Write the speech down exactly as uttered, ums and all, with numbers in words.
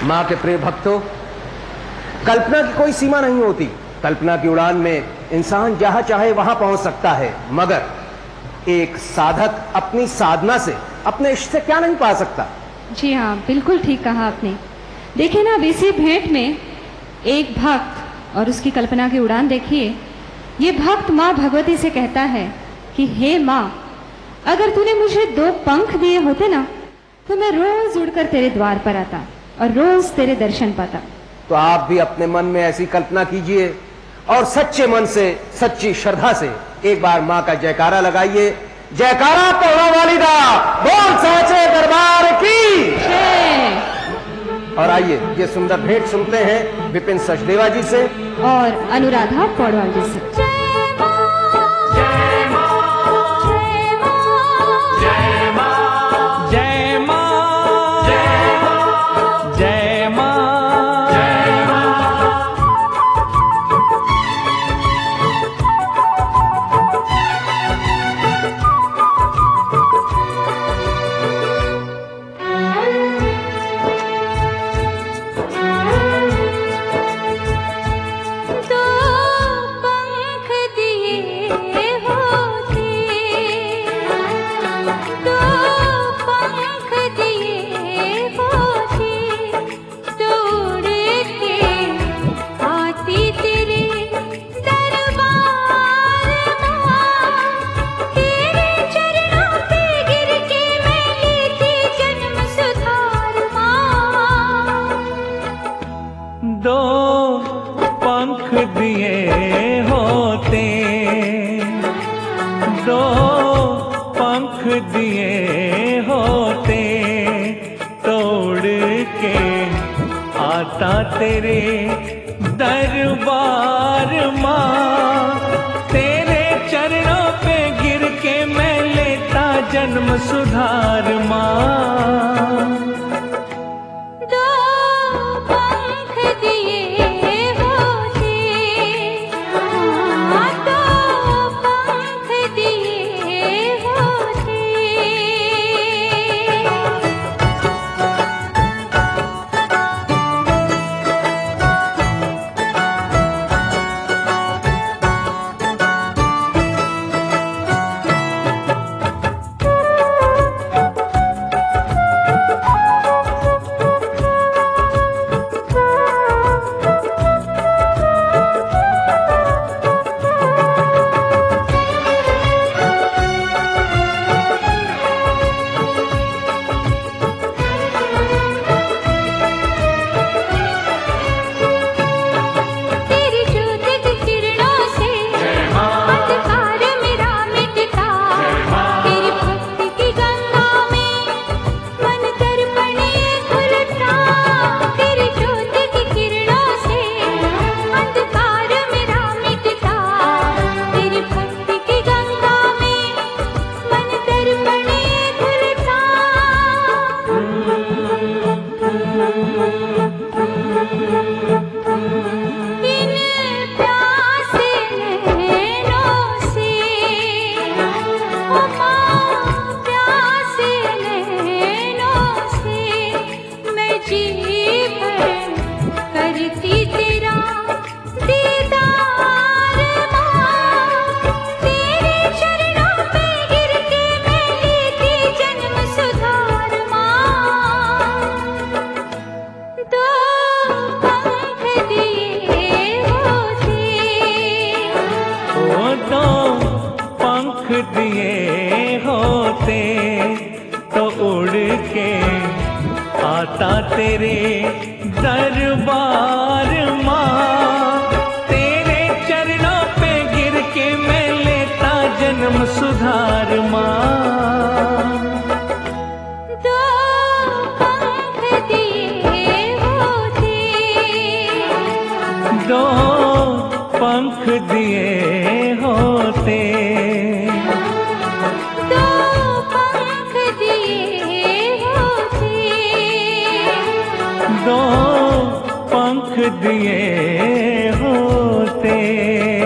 माँ के प्रिय भक्तों, कल्पना की कोई सीमा नहीं होती। कल्पना की उड़ान में इंसान जहां चाहे वहां पहुंच सकता है, मगर एक साधक अपनी साधना से अपने इष्ट से क्या नहीं पा सकता। जी हाँ, बिल्कुल ठीक कहा आपने। देखिए ना, अब इसी भेंट में एक भक्त और उसकी कल्पना की उड़ान देखिए। ये भक्त माँ भगवती से कहता है कि हे माँ, अगर तूने मुझे दो पंख दिए होते ना, तो मैं रोज उड़कर तेरे द्वार पर आता और रोज तेरे दर्शन पाता। तो आप भी अपने मन में ऐसी कल्पना कीजिए और सच्चे मन से, सच्ची श्रद्धा से एक बार माँ का जयकारा लगाइए। जयकारा पौड़ा वाली दा, बोल साचे दरबार की जय। और आइए ये सुंदर भेंट सुनते हैं विपिन सचदेवा जी से और अनुराधा पौडवाल जी से। तेरे दरबार माँ, तेरे चरणों पे गिर के मैं लेता जन्म सुधार माँ। दो पंख दिए होते, हाँ दो पंख दिए होते। दिए होते तो उड़ के आता तेरे दरबार माँ, तेरे चरणों पे गिर के मैं लेता जन्म सुधार माँ। दो पंख दिए होते, दो पंख दिए होते, दो पंख दिए होते।